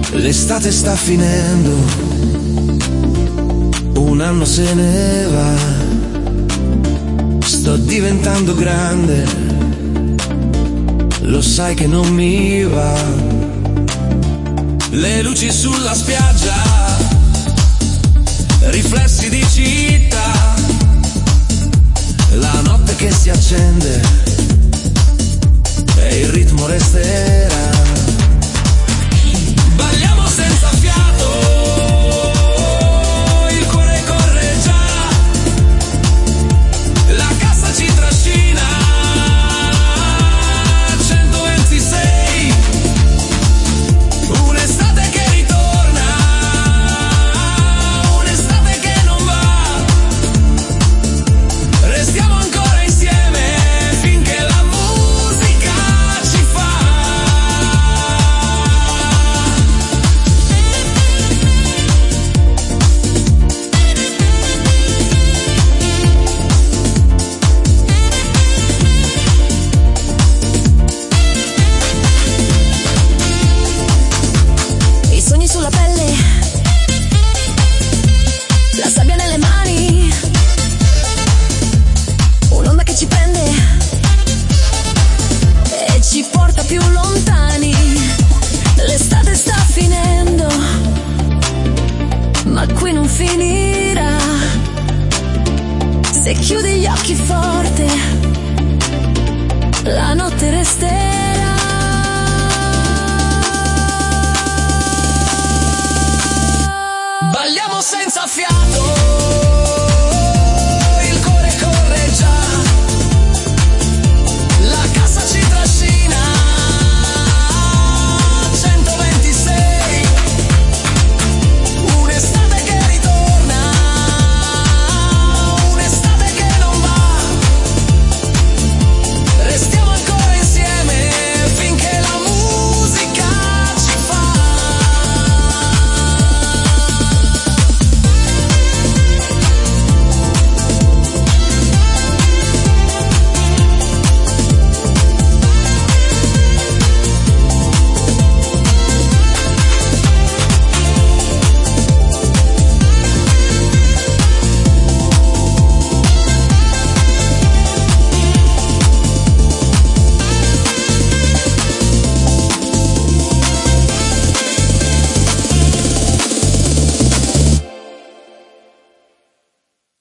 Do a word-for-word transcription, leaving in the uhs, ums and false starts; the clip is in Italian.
L'estate sta finendo, un anno se ne va, sto diventando grande, lo sai che non mi va. Le luci sulla spiaggia, riflessi di città, la notte che si accende e il ritmo resterà. Balliamo senza fiato, il cuore corre già, la cassa ci trascina, centoventisei, un'estate che ritorna, un'estate che non va, restiamo ancora insieme finché la musica ci fa. I sogni sulla pelle, la sabbia nelle mani, un'onda che ci prende e ci porta più lontani. L'estate sta finendo, ma qui non finirà. Se chiudi gli occhi forte, la notte resterà.